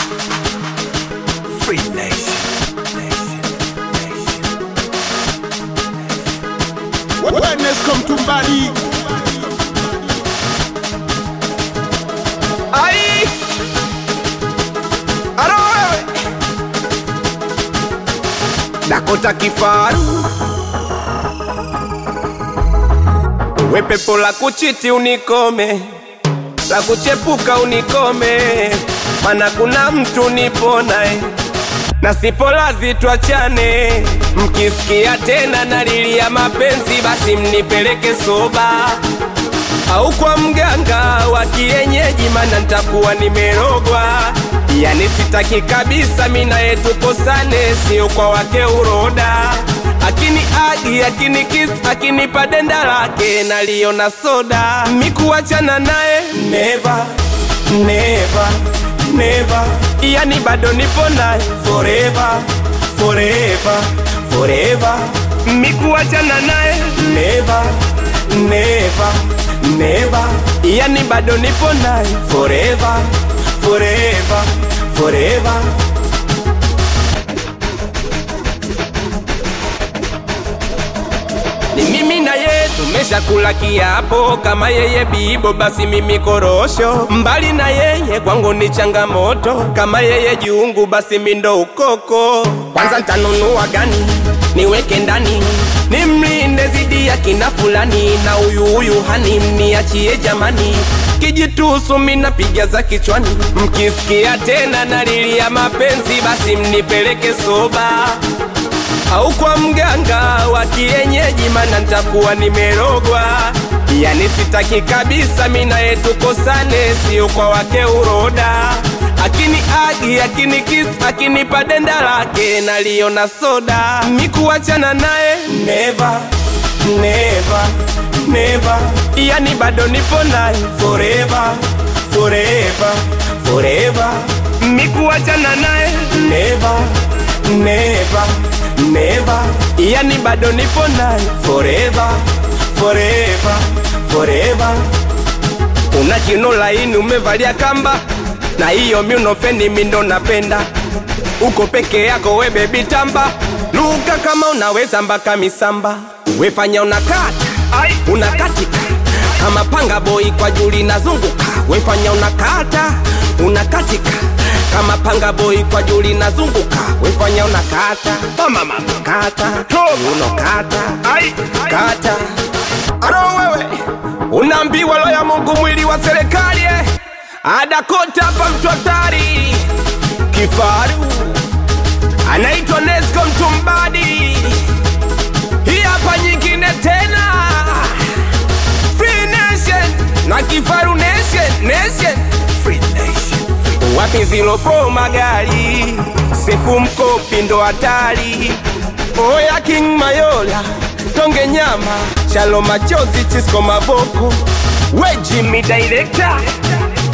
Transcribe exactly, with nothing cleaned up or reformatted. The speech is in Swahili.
Free Nation. Wellness come to body. Aye. Aroe. Dakota Kifaru. We pepo la kuchiti unikome, la kuchepuka unikome, mana kuna mtu niponae na sipo lazi tuachane. Mkisikia tena nalilia mapenzi, basi mnipeleke soba au kwa mganga wa kienyeji, mana nitakuwa nimerogwa. Yani sitaki kabisa mina yetu kosane, sio kwa wake uroda. Akini agi, akini kiss, akini padenda lake naliona soda. Mikuachana nae never, never, never. Yani bado nipo nae forever, forever, forever. Mikuachana nae never, never, never. Yani bado nipo nae forever, forever, forever. Ni mimi na ye tumesha kula kiapo, kama yeye bibo basi mimi korosho. Mbali na yeye kwangu ni changamoto, kama yeye jiungu basi mindo ukoko. Kwanza ntanunua gani niweke ndani, nimlinde zidi ya kina fulani, na uyu uyu hani mniachie jamani. Kijitusu mina piga za kichwani, mkisikia tena nalilia mapenzi, basi mnipeleke soba au kwa mganga wa kienyeji, mana nitakuwa nimerogwa. Yani sitaki kabisa mina yetu kosane, sio kwa wake uroda. Akini agi, akini kiss, akini padenda lake naliona soda. Mikuachana nae never, never, never. Yani bado nipo nae forever, forever, forever. Mikuachana nae never, never, never. Yani bado nipo nae forever, forever, forever. Una kino laini umevalia kamba, na hiyo miunofeni mindo napenda. Uko peke yako we baby tamba, luka kama unaweza mbaka misamba. Wefanya unakata, unakatika kama panga boy kwa juli nazunguka. Wefanya unakata, unakatika kama panga boy kwa juli nazunguka. Wefanya unakata, mama mama kata, unokata, kata. Aro wewe, unaambiwa lo ya Mungu mwili wa serikali eh. Adakota hapa mtu hatari Kifaru, anaitwa Nesco Mtumbadi. Hii hapa nyingine tena, Free Nation na Kifaru Nation, Nation Free Nation. Wapi zilo pro magari, Sefu Mkopi ndo hatari. Oya King Mayola, Tonge Nyama, Shalom Machozi, Chisco Maboko, we Jimmy Director.